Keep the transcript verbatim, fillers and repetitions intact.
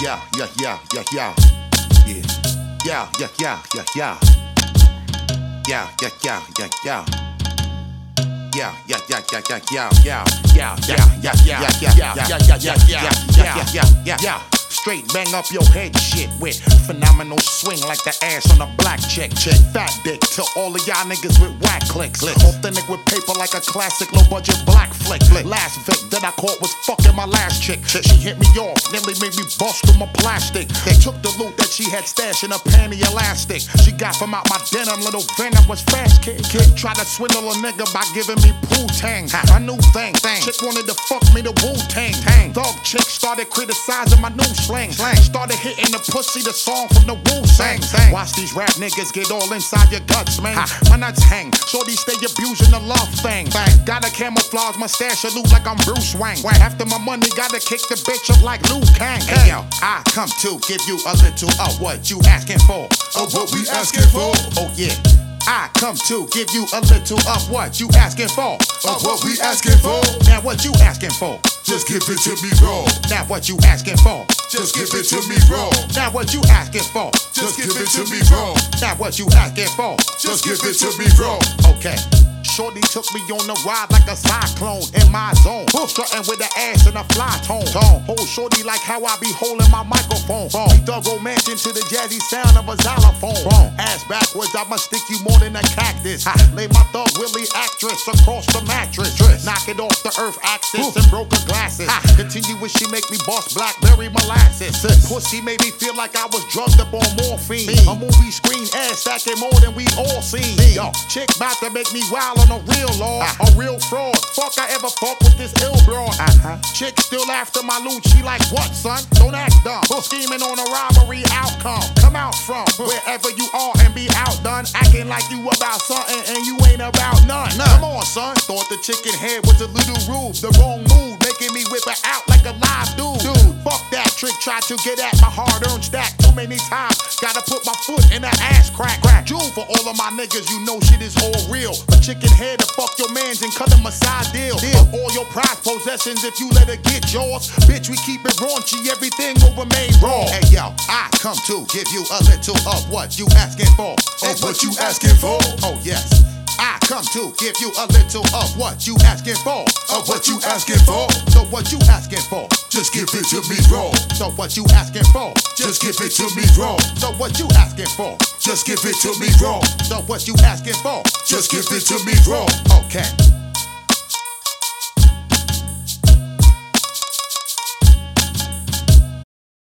Yeah, yeah, yeah, yeah, yeah. Yeah. Yeah, yeah, yeah, yeah, yeah. Yeah, yeah, yeah, yeah, yeah. Yeah, yeah, yeah, yeah, yeah, yeah, yeah, yeah, yeah, yeah, yeah, yeah, yeah, yeah, yeah, yeah, yeah, yeah, yeah, yeah. Straight bang up your head shit with phenomenal swing like the ass on a black chick. Chick, fat dick to all of y'all niggas with whack clicks. Authentic with paper like a classic low budget black flick. Last Vic that I caught was fucking my last chick. She hit me off, nearly made me bust through my plastic. They took the loot that she had stashed in a panty elastic. She got from out my denim, little venom was fast kid. Kid tried to swindle a nigga by giving me Poo-Tang, a new thing. Chick wanted to fuck me the Wu-Tang. Dog chick started criticizing my new slang. Started hitting the pussy, the song from the Wu-Sang. Watch these rap niggas get all inside your guts, man. My nuts hang, shorty stay abusing the love thing. Gotta camouflage my stash, look like I'm Bruce Wayne. After my money, gotta kick the bitch up like Liu Kang. Hey yo, I come to give you a little of what you asking for. Of what we asking for? Oh yeah. I come to give you a little of what you asking for. Of what we asking for? Now what you asking for? Just give it to me raw. Now what you asking for? Just give it to me raw. Now what you asking for? Just give it to me raw. Now what you asking for? Just give it to me raw. Okay. Shorty took me on the ride like a cyclone in my zone. Strutting with the ass in a fly tone. Hold shorty like how I be holding my microphone. We thug romance into the jazzy sound of a xylophone. Ass backwards, I must stick you more than a cactus. Lay my thug Willie actress across the mattress. Knock it off the earth axis and broke her glasses. Continuous, she make me boss blackberry molasses. Pussy made me feel like I was drugged up on morphine. A movie screen ass stacking more than we all seen. Yo, chick bout to make me wild on a real law, uh, a real fraud. Fuck I ever fuck with this ill broad. Uh-huh. Chick still after my loot, she like, what son? Don't act dumb. Scheming on a robbery outcome. Come out from wherever you are and be outdone. Acting like you about something and you ain't about none. none. Come on son. Thought the chicken head was a little rude. The wrong mood, making me whip her out like a live dude. Dude, fuck that trick. Tried to get at my hard-earned stack too many times. Gotta put my foot in the ass crack. Crack. Jewel for all of my niggas, you know shit is all real. A chicken head to fuck your mans and cut them a side deal. deal. Of all your prized possessions, if you let her get yours, bitch, we keep it raunchy, everything will remain raw. Hey yo, I come to give you a little of what you asking for. Of what you asking for? Oh yes. I come to give you a little of what you asking for. Of what you asking for? So what you asking for? Just give it to me raw. So what you asking for? Just give it to me raw. So what you asking for? Just give it to me raw. So what you asking for? Just give it to me raw. Okay.